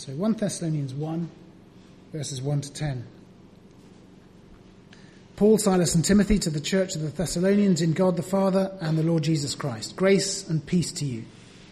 So 1 Thessalonians 1, verses 1 to 10. Paul, Silas and Timothy to the church of the Thessalonians in God the Father and the Lord Jesus Christ. Grace and peace to you.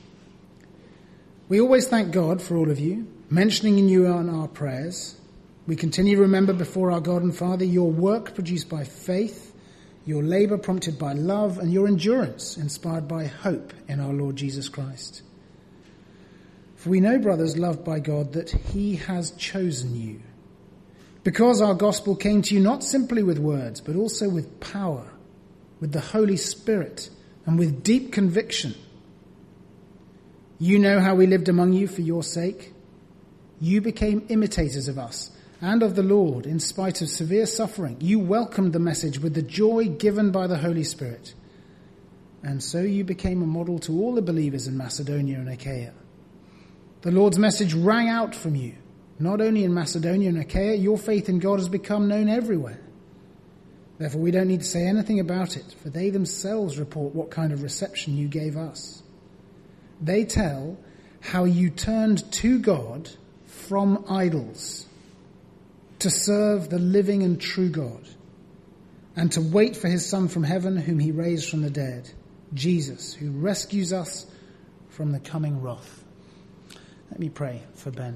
We always thank God for all of you, mentioning you in our prayers. We continue to remember before our God and Father your work produced by faith, your labour prompted by love, and your endurance inspired by hope in our Lord Jesus Christ. For we know, brothers loved by God, that he has chosen you, because our gospel came to you not simply with words, but also with power, with the Holy Spirit, and with deep conviction. You know how we lived among you for your sake. You became imitators of us and of the Lord in spite of severe suffering. You welcomed the message with the joy given by the Holy Spirit. And so you became a model to all the believers in Macedonia and Achaia. The Lord's message rang out from you. Not only in Macedonia and Achaia, your faith in God has become known everywhere. Therefore, we don't need to say anything about it, for they themselves report what kind of reception you gave us. They tell how you turned to God from idols to serve the living and true God, and to wait for his Son from heaven, whom he raised from the dead, Jesus, who rescues us from the coming wrath. Let me pray for Ben.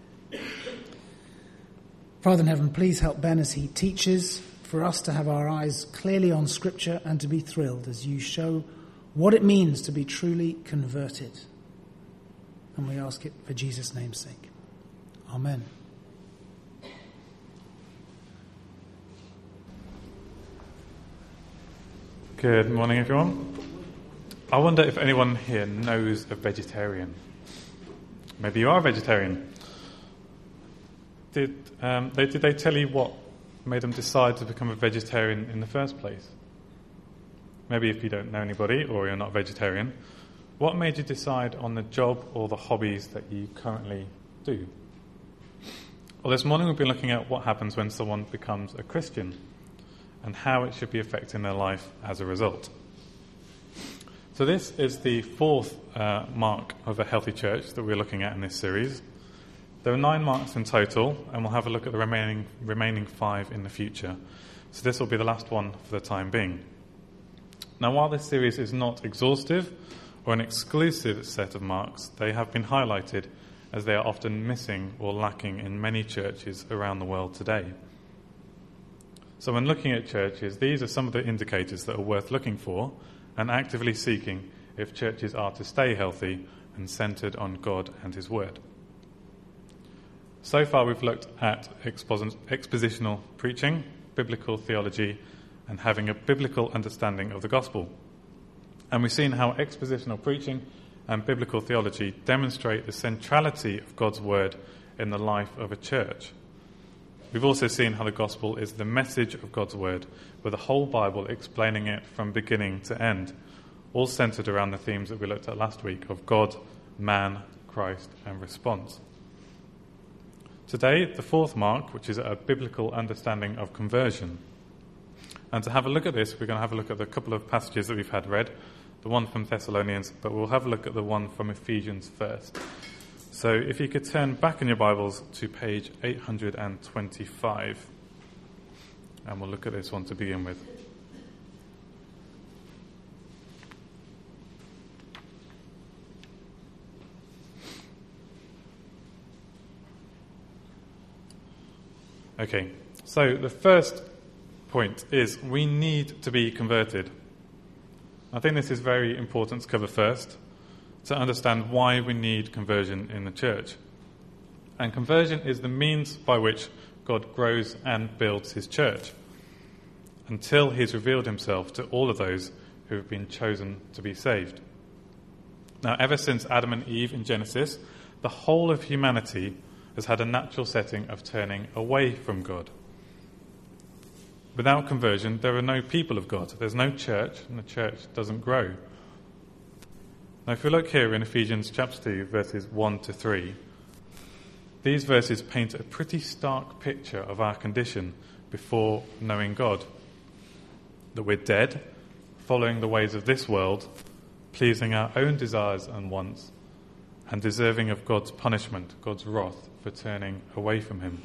Father in heaven, please help Ben as he teaches, for us to have our eyes clearly on Scripture and to be thrilled as you show what it means to be truly converted. And we ask it for Jesus' name's sake. Amen. Good morning, everyone. I wonder if anyone here knows a vegetarian. Maybe you are a vegetarian. Did they tell you what made them decide to become a vegetarian in the first place? Maybe if you don't know anybody or you're not a vegetarian, what made you decide on the job or the hobbies that you currently do? Well, this morning we'll be looking at what happens when someone becomes a Christian and how it should be affecting their life as a result. So this is the fourth mark of a healthy church that we're looking at in this series. There are 9 marks in total, and we'll have a look at the remaining 5 in the future. So this will be the last one for the time being. Now, while this series is not exhaustive or an exclusive set of marks, they have been highlighted as they are often missing or lacking in many churches around the world today. So when looking at churches, these are some of the indicators that are worth looking for and actively seeking if churches are to stay healthy and centred on God and his word. So far we've looked at expositional preaching, biblical theology, and having a biblical understanding of the gospel. And we've seen how expositional preaching and biblical theology demonstrate the centrality of God's word in the life of a church. We've also seen how the gospel is the message of God's word, with the whole Bible explaining it from beginning to end, all centred around the themes that we looked at last week of God, man, Christ, and response. Today, the fourth mark, which is a biblical understanding of conversion. And to have a look at this, we're going to have a look at the couple of passages that we've had read, the one from Thessalonians, but we'll have a look at the one from Ephesians first. So if you could turn back in your Bibles to page 825, and we'll look at this one to begin with. Okay, so the first point is we need to be converted. I think this is very important to cover first, to understand why we need conversion in the church. And conversion is the means by which God grows and builds his church, until he's revealed himself to all of those who have been chosen to be saved. Now, ever since Adam and Eve in Genesis, the whole of humanity has had a natural setting of turning away from God. Without conversion, there are no people of God. There's no church, and the church doesn't grow. Now, if we look here in Ephesians chapter 2, verses 1 to 3, these verses paint a pretty stark picture of our condition before knowing God. That we're dead, following the ways of this world, pleasing our own desires and wants, and deserving of God's punishment, God's wrath, for turning away from him.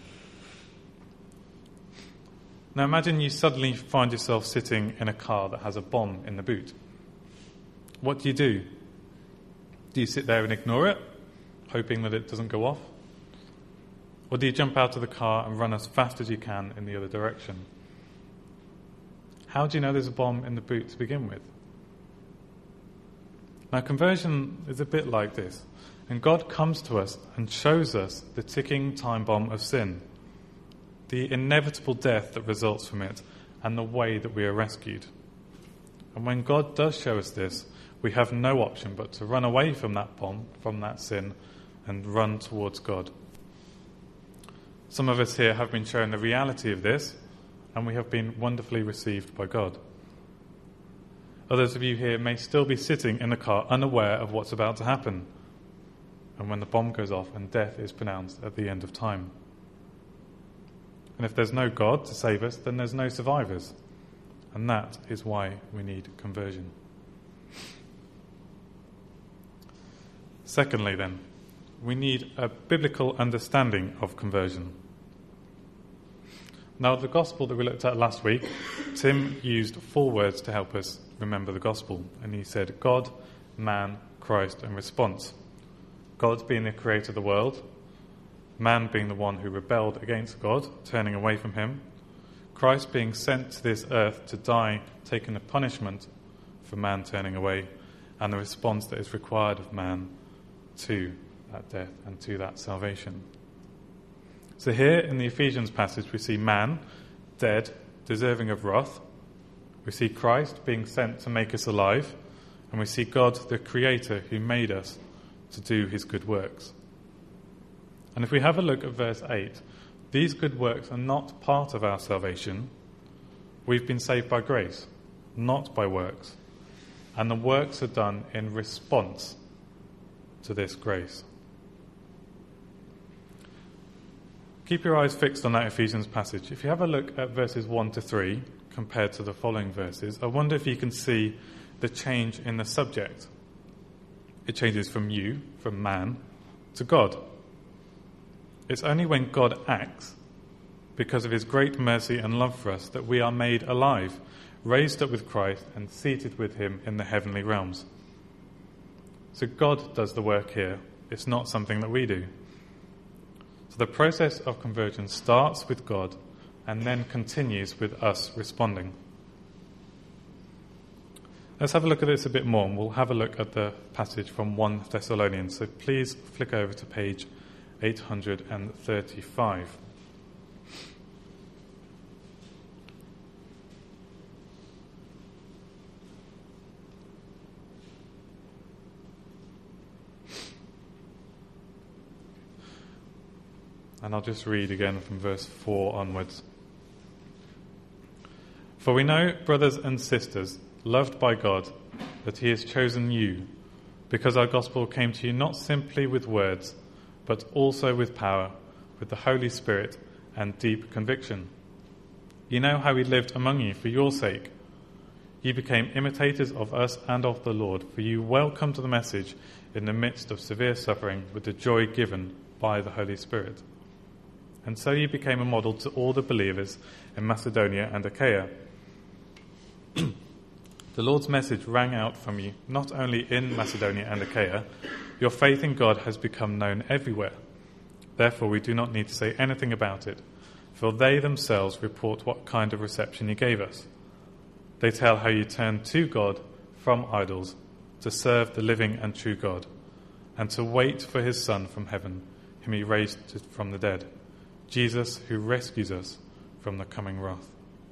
Now imagine you suddenly find yourself sitting in a car that has a bomb in the boot. What do? Do you sit there and ignore it, hoping that it doesn't go off? Or do you jump out of the car and run as fast as you can in the other direction? How do you know there's a bomb in the boot to begin with? Now conversion is a bit like this. And God comes to us and shows us the ticking time bomb of sin, the inevitable death that results from it, and the way that we are rescued. And when God does show us this, we have no option but to run away from that bomb, from that sin, and run towards God. Some of us here have been shown the reality of this, and we have been wonderfully received by God. Others of you here may still be sitting in the car unaware of what's about to happen, and when the bomb goes off and death is pronounced at the end of time. And if there's no God to save us, then there's no survivors. And that is why we need conversion. Secondly, then, we need a biblical understanding of conversion. Now, the gospel that we looked at last week, Tim used 4 words to help us remember the gospel. And he said God, man, Christ, and response. God being the creator of the world, man being the one who rebelled against God, turning away from him, Christ being sent to this earth to die, taking the punishment for man turning away, and the response that is required of man to that death and to that salvation. So here in the Ephesians passage we see man, dead, deserving of wrath. We see Christ being sent to make us alive, and we see God, the creator who made us, to do his good works. And if we have a look at verse 8, these good works are not part of our salvation. We've been saved by grace, not by works. And the works are done in response to this grace. Keep your eyes fixed on that Ephesians passage. If you have a look at verses 1 to 3 compared to the following verses, I wonder if you can see the change in the subject. It changes from you, from man, to God. It's only when God acts, because of his great mercy and love for us, that we are made alive, raised up with Christ and seated with him in the heavenly realms. So God does the work here. It's not something that we do. So the process of conversion starts with God and then continues with us responding. Let's have a look at this a bit more, and we'll have a look at the passage from 1 Thessalonians. So please flick over to page 835. And I'll just read again from verse 4 onwards. For we know, brothers and sisters, loved by God, that he has chosen you, because our gospel came to you not simply with words, but also with power, with the Holy Spirit and deep conviction. You know how we lived among you for your sake. You became imitators of us and of the Lord, for you welcomed the message in the midst of severe suffering with the joy given by the Holy Spirit. And so you became a model to all the believers in Macedonia and Achaia. The Lord's message rang out from you, not only in Macedonia and Achaia. Your faith in God has become known everywhere. Therefore, we do not need to say anything about it, for they themselves report what kind of reception you gave us. They tell how you turned to God from idols to serve the living and true God, and to wait for his Son from heaven, whom he raised from the dead, Jesus, who rescues us from the coming wrath.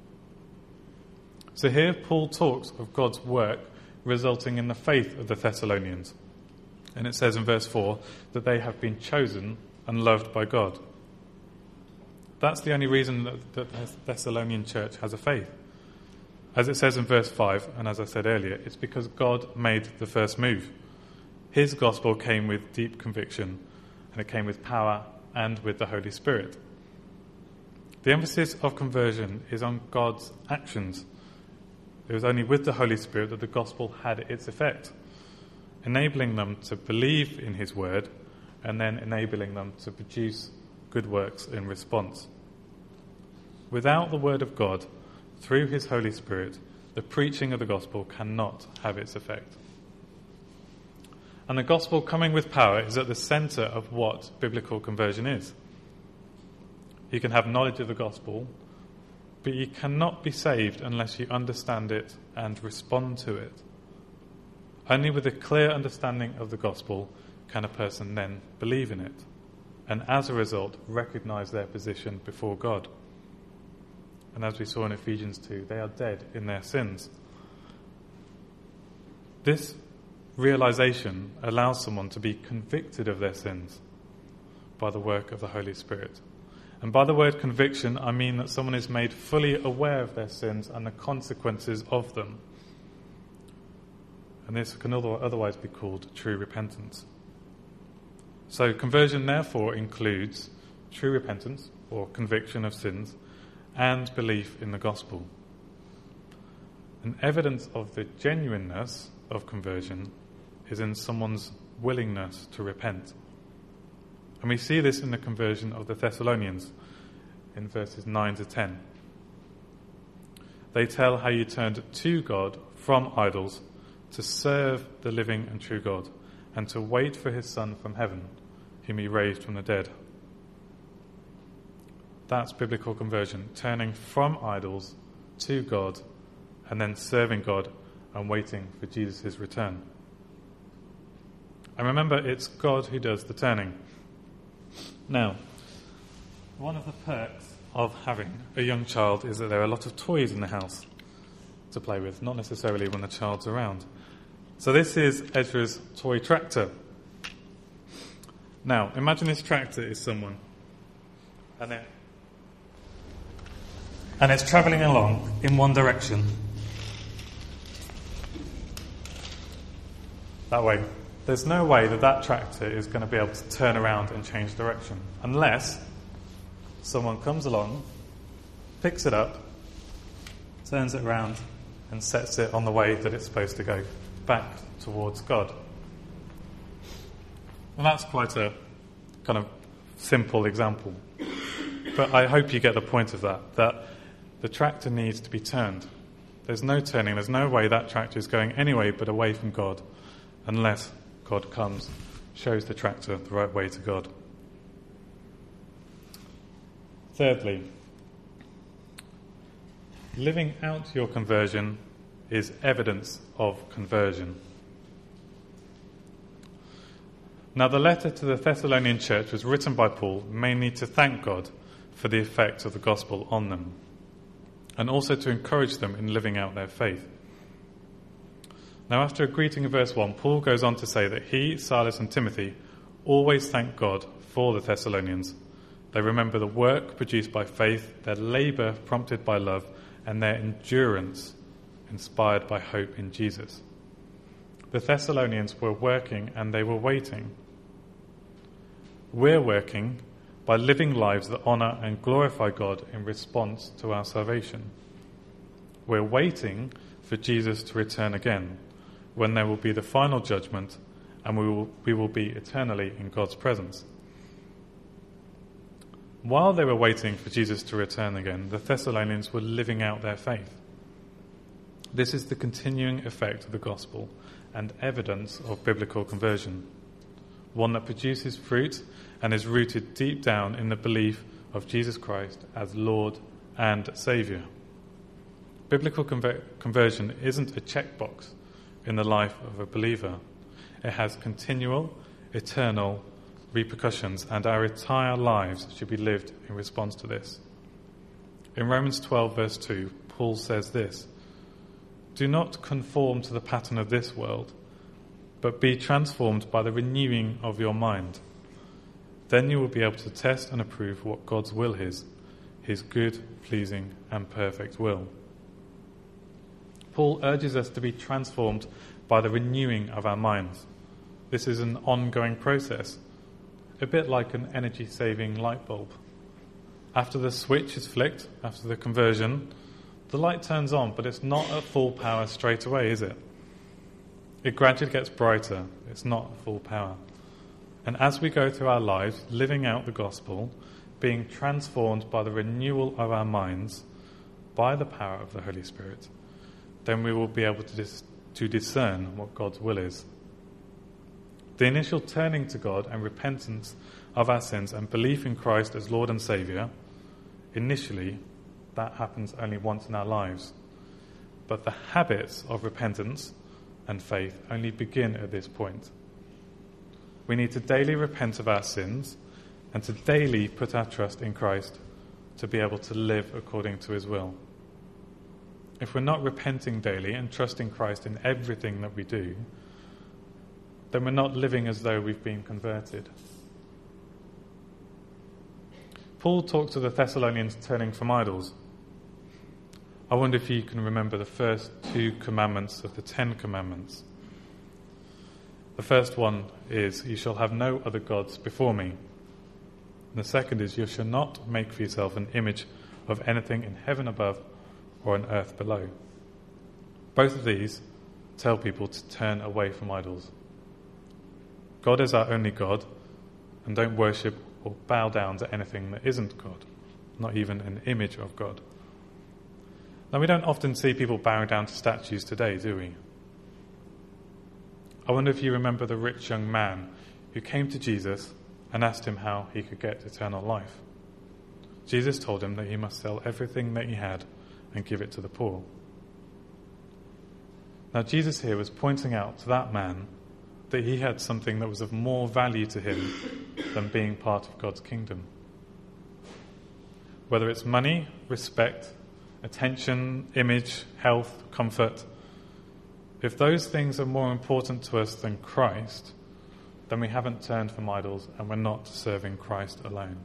So here Paul talks of God's work resulting in the faith of the Thessalonians. And it says in verse 4 that they have been chosen and loved by God. That's the only reason that the Thessalonian church has a faith. As it says in verse 5, and as I said earlier, it's because God made the first move. His gospel came with deep conviction, and it came with power and with the Holy Spirit. The emphasis of conversion is on God's actions. It was only with the Holy Spirit that the gospel had its effect. enabling them to believe in his word, and then enabling them to produce good works in response. Without the word of God, through his Holy Spirit, the preaching of the gospel cannot have its effect. And the gospel coming with power is at the centre of what biblical conversion is. You can have knowledge of the gospel, but you cannot be saved unless you understand it and respond to it. Only with a clear understanding of the gospel can a person then believe in it, and as a result recognise their position before God. And as we saw in Ephesians 2, they are dead in their sins. This realisation allows someone to be convicted of their sins by the work of the Holy Spirit. And by the word conviction, I mean that someone is made fully aware of their sins and the consequences of them. And this can otherwise be called true repentance. So conversion therefore includes true repentance, or conviction of sins, and belief in the gospel. An evidence of the genuineness of conversion is in someone's willingness to repent. And we see this in the conversion of the Thessalonians in verses 9 to 10. They tell how you turned to God from idols to serve the living and true God, and to wait for his Son from heaven, whom he raised from the dead. That's biblical conversion, turning from idols to God, and then serving God and waiting for Jesus' return. And remember, it's God who does the turning. Now, one of the perks of having a young child is that there are a lot of toys in the house to play with, not necessarily when the child's around. So this is Ezra's toy tractor. Now, imagine this tractor is someone, and it's travelling along in one direction. That way. There's no way that tractor is going to be able to turn around and change direction unless someone comes along, picks it up, turns it around and sets it on the way that it's supposed to go, back towards God. And that's quite a kind of simple example. But I hope you get the point of that the tractor needs to be turned. There's no turning, there's no way that tractor is going anyway but away from God unless God comes, shows the tractor the right way to God. Thirdly, living out your conversion is evidence of conversion. Now, the letter to the Thessalonian church was written by Paul mainly to thank God for the effect of the gospel on them, and also to encourage them in living out their faith. Now, after a greeting in verse 1, Paul goes on to say that he, Silas and Timothy always thank God for the Thessalonians. They remember the work produced by faith, their labour prompted by love, and their endurance inspired by hope in Jesus. The Thessalonians were working and they were waiting. We're working by living lives that honour and glorify God in response to our salvation. We're waiting for Jesus to return again, when there will be the final judgment and we will be eternally in God's presence. While they were waiting for Jesus to return again, the Thessalonians were living out their faith. This is the continuing effect of the gospel and evidence of biblical conversion, one that produces fruit and is rooted deep down in the belief of Jesus Christ as Lord and Saviour. Biblical conversion isn't a checkbox in the life of a believer. It has continual, eternal repercussions, and our entire lives should be lived in response to this. In Romans 12 verse 2, Paul says this: "Do not conform to the pattern of this world, but be transformed by the renewing of your mind. Then you will be able to test and approve what God's will is, his good, pleasing, and perfect will." Paul urges us to be transformed by the renewing of our minds. This is an ongoing process, a bit like an energy-saving light bulb. After the switch is flicked, after the conversion, the light turns on, but it's not at full power straight away, is it? It gradually gets brighter. It's not full power. And as we go through our lives, living out the gospel, being transformed by the renewal of our minds, by the power of the Holy Spirit, then we will be able to discern what God's will is. The initial turning to God and repentance of our sins and belief in Christ as Lord and Saviour, initially, that happens only once in our lives. But the habits of repentance and faith only begin at this point. We need to daily repent of our sins and to daily put our trust in Christ to be able to live according to his will. If we're not repenting daily and trusting Christ in everything that we do, then we're not living as though we've been converted. Paul talks to the Thessalonians turning from idols. I wonder if you can remember the first 2 commandments of the 10 commandments. The first one is, you shall have no other gods before me. And the second is, you shall not make for yourself an image of anything in heaven above or on earth below. Both of these tell people to turn away from idols. God is our only God, and don't worship or bow down to anything that isn't God, not even an image of God. Now, we don't often see people bowing down to statues today, do we? I wonder if you remember the rich young man who came to Jesus and asked him how he could get eternal life. Jesus told him that he must sell everything that he had and give it to the poor. Now, Jesus here was pointing out to that man that he had something that was of more value to him than being part of God's kingdom. Whether it's money, respect, attention, image, health, comfort, if those things are more important to us than Christ, then we haven't turned from idols and we're not serving Christ alone.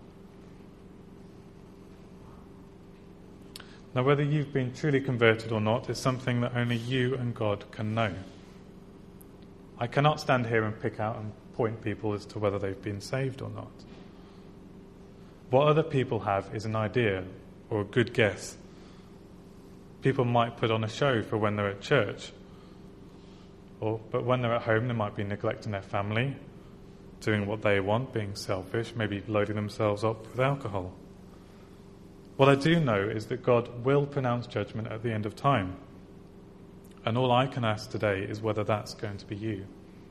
Now, whether you've been truly converted or not is something that only you and God can know. I cannot stand here and pick out and point people as to whether they've been saved or not. What other people have is an idea or a good guess. People might put on a show for when they're at church, but when they're at home they might be neglecting their family, doing what they want, being selfish, maybe loading themselves up with alcohol. What I do know is that God will pronounce judgment at the end of time. And all I can ask today is whether that's going to be you.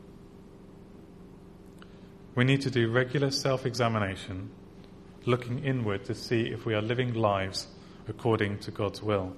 We need to do regular self-examination, looking inward to see if we are living lives according to God's will.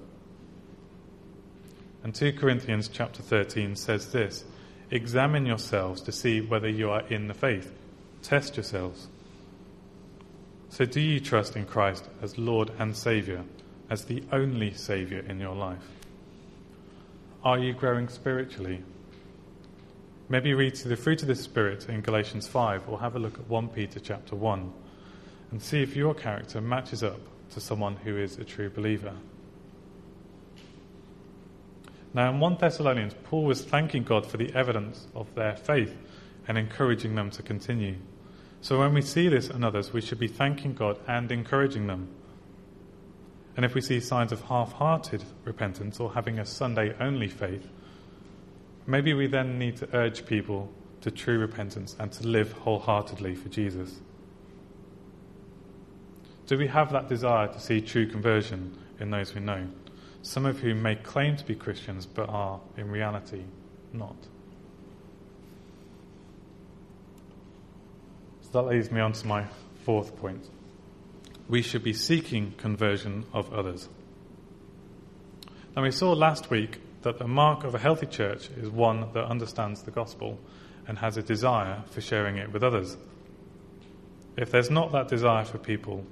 And 2 Corinthians chapter 13 says this, examine yourselves to see whether you are in the faith. Test yourselves. So do you trust in Christ as Lord and Saviour, as the only Saviour in your life? Are you growing spiritually? Maybe read through the fruit of the Spirit in Galatians 5 or have a look at 1 Peter chapter 1 and see if your character matches up to someone who is a true believer. Now in 1 Thessalonians, Paul was thanking God for the evidence of their faith and encouraging them to continue. So when we see this in others, we should be thanking God and encouraging them. And if we see signs of half-hearted repentance or having a Sunday-only faith, maybe we then need to urge people to true repentance and to live wholeheartedly for Jesus. Do we have that desire to see true conversion in those we know, some of whom may claim to be Christians but are in reality not? So that leads me on to my 4th point. We should be seeking conversion of others. Now, we saw last week that the mark of a healthy church is one that understands the gospel and has a desire for sharing it with others. If there's not that desire for people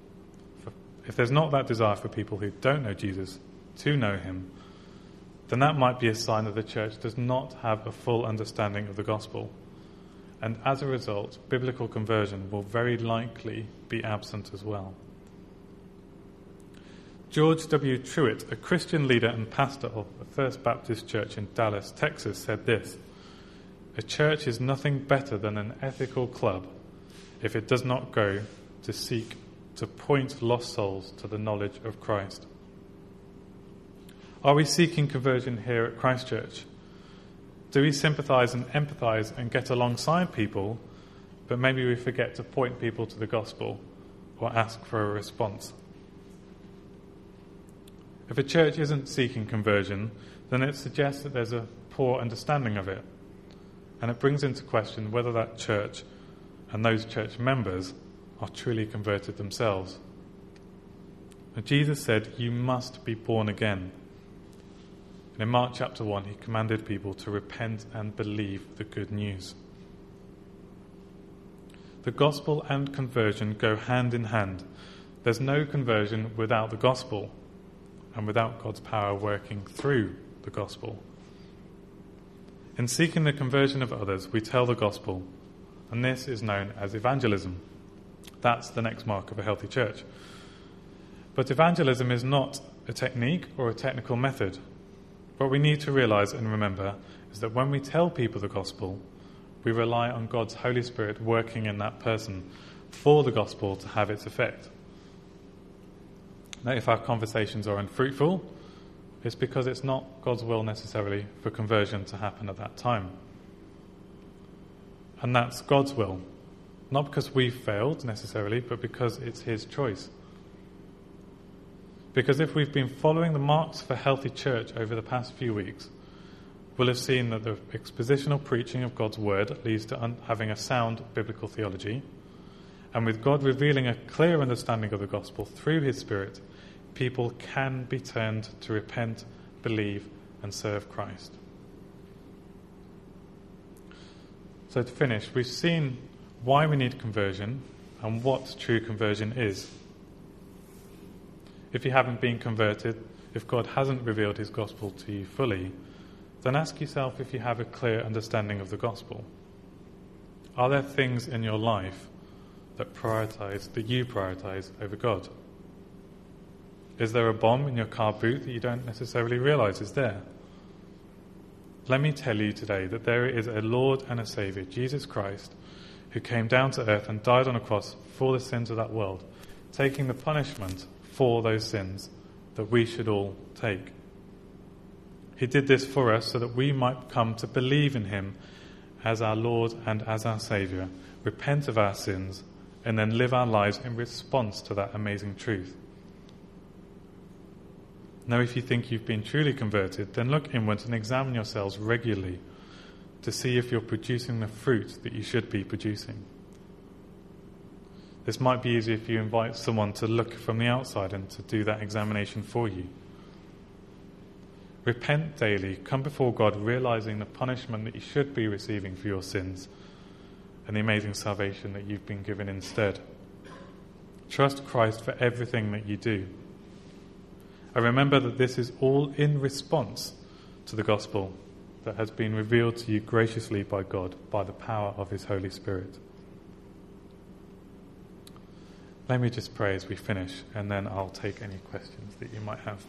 who don't know Jesus to know him, then that might be a sign that the church does not have a full understanding of the gospel. And as a result, biblical conversion will very likely be absent as well. George W. Truitt, a Christian leader and pastor of the First Baptist Church in Dallas, Texas, said this: a church is nothing better than an ethical club if it does not go to seek to point lost souls to the knowledge of Christ. Are we seeking conversion here at Christ Church? Do we sympathise and empathise and get alongside people, but maybe we forget to point people to the gospel or ask for a response? If a church isn't seeking conversion, then it suggests that there's a poor understanding of it, and it brings into question whether that church and those church members are truly converted themselves. Now, Jesus said, "You must be born again." And in Mark chapter 1, he commanded people to repent and believe the good news. The gospel and conversion go hand in hand. There's no conversion without the gospel and without God's power working through the gospel. In seeking the conversion of others, we tell the gospel, and this is known as evangelism. That's the next mark of a healthy church. But evangelism is not a technique or a technical method. What we need to realise and remember is that when we tell people the gospel, we rely on God's Holy Spirit working in that person for the gospel to have its effect. Now, if our conversations are unfruitful, it's because it's not God's will necessarily for conversion to happen at that time. And that's God's will. Not because we've failed necessarily, but because it's his choice. Because if we've been following the marks for healthy church over the past few weeks, we'll have seen that the expositional preaching of God's word leads to having a sound biblical theology. And with God revealing a clear understanding of the gospel through his Spirit, people can be turned to repent, believe, and serve Christ. So to finish, we've seen why we need conversion and what true conversion is. If you haven't been converted, if God hasn't revealed his gospel to you fully, then ask yourself if you have a clear understanding of the gospel. Are there things in your life that you prioritize over God? Is there a bomb in your car boot that you don't necessarily realize is there? Let me tell you today that there is a Lord and a Saviour, Jesus Christ, who came down to earth and died on a cross for the sins of that world, taking the punishment for those sins that we should all take. He did this for us so that we might come to believe in him as our Lord and as our Saviour, repent of our sins, and then live our lives in response to that amazing truth. Now, if you think you've been truly converted, then look inward and examine yourselves regularly to see if you're producing the fruit that you should be producing. This might be easier if you invite someone to look from the outside and to do that examination for you. Repent daily, come before God realizing the punishment that you should be receiving for your sins and the amazing salvation that you've been given instead. Trust Christ for everything that you do. And remember that this is all in response to the gospel that has been revealed to you graciously by God by the power of his Holy Spirit. Let me just pray as we finish, and then I'll take any questions that you might have.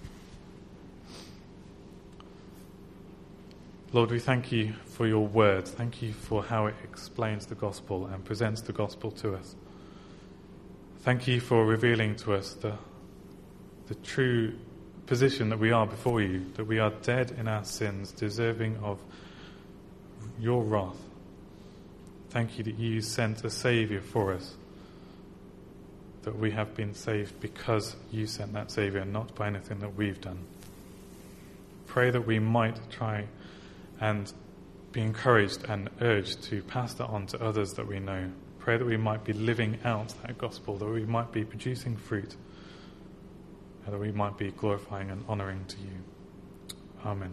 Lord, we thank you for your word. Thank you for how it explains the gospel and presents the gospel to us. Thank you for revealing to us the true position that we are before you, that we are dead in our sins, deserving of your wrath. Thank you that you sent a Saviour for us, that we have been saved because you sent that Saviour, not by anything that we've done. Pray that we might try and be encouraged and urged to pass that on to others that we know. Pray that we might be living out that gospel, that we might be producing fruit, and that we might be glorifying and honouring to you. Amen.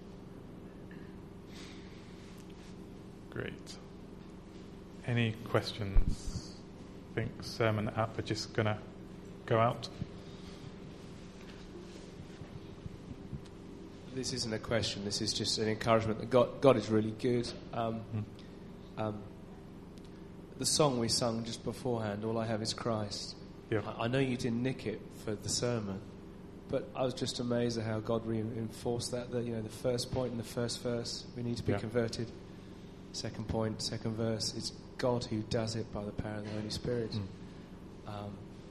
Great. Any questions? I think sermon app are just going to go out. This isn't a question, this is just an encouragement that God is really good. The song we sung just beforehand, All I Have Is Christ, Yeah. I know you didn't nick it for the sermon, but I was just amazed at how God reinforced that the first point in the first verse, we need to be converted. Second point, second verse, it's God who does it by the power of the Holy Spirit.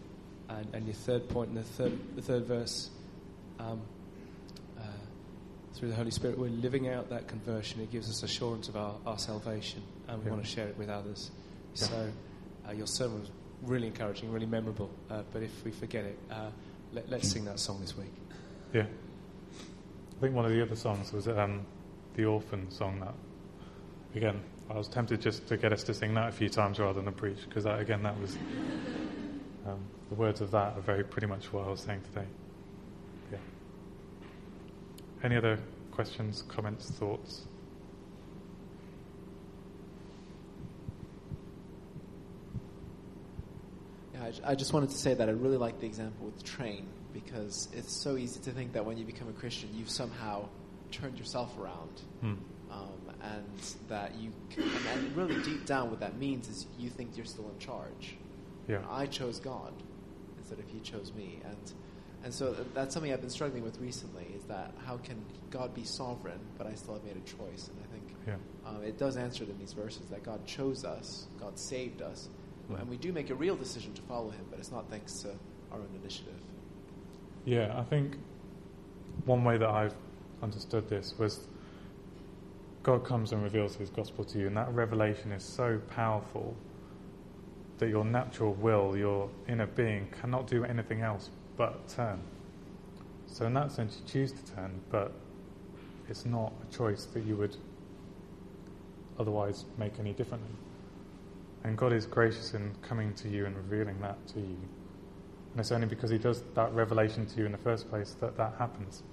And your third point in the third verse, through the Holy Spirit, we're living out that conversion. It gives us assurance of our salvation, and we want to share it with others. Yeah. So your sermon was really encouraging, really memorable. But if we forget it, let's sing that song this week. Yeah. I think one of the other songs was the Orphan song. That, again, I was tempted just to get us to sing that a few times rather than preach, because that was... the words of that are very pretty much what I was saying today. Yeah. Any other questions, comments, thoughts? Yeah, I just wanted to say that I really like the example with the train, because it's so easy to think that when you become a Christian, you've somehow turned yourself around. And that you can, and really deep down what that means is you think you're still in charge. Yeah. I chose God instead of He chose me. And so that's something I've been struggling with recently, is that how can God be sovereign, but I still have made a choice? And I think it does answer it in these verses, that God chose us, God saved us, and we do make a real decision to follow Him, but it's not thanks to our own initiative. Yeah, I think one way that I've understood this was God comes and reveals His gospel to you, and that revelation is so powerful that your natural will, your inner being, cannot do anything else but turn. So in that sense, you choose to turn, but it's not a choice that you would otherwise make any differently. And God is gracious in coming to you and revealing that to you. And it's only because He does that revelation to you in the first place that happens.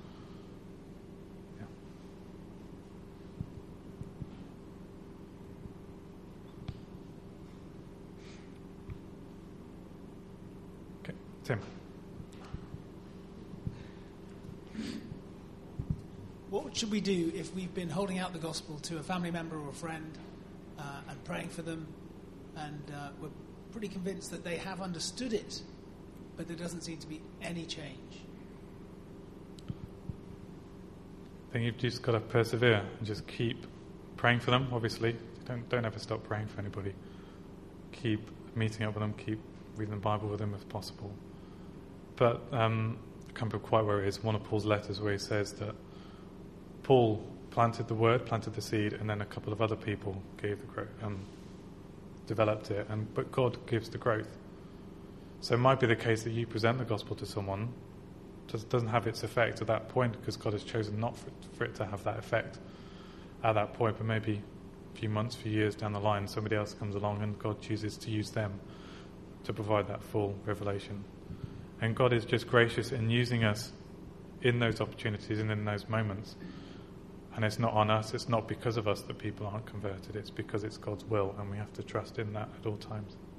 Tim. What should we do if we've been holding out the gospel to a family member or a friend and praying for them, and we're pretty convinced that they have understood it, but there doesn't seem to be any change? I think you've just got to persevere and just keep praying for them, obviously. Don't ever stop praying for anybody. Keep meeting up with them, keep reading the Bible with them if possible. But I can't remember quite where it is, one of Paul's letters, where he says that Paul planted the word, planted the seed, and then a couple of other people gave the growth, developed it, but God gives the growth. So it might be the case that you present the gospel to someone, just doesn't have its effect at that point because God has chosen not for it to have that effect at that point, but maybe a few months, few years down the line, somebody else comes along and God chooses to use them to provide that full revelation. And God is just gracious in using us in those opportunities and in those moments. And it's not on us, it's not because of us that people aren't converted, it's because it's God's will, and we have to trust in that at all times.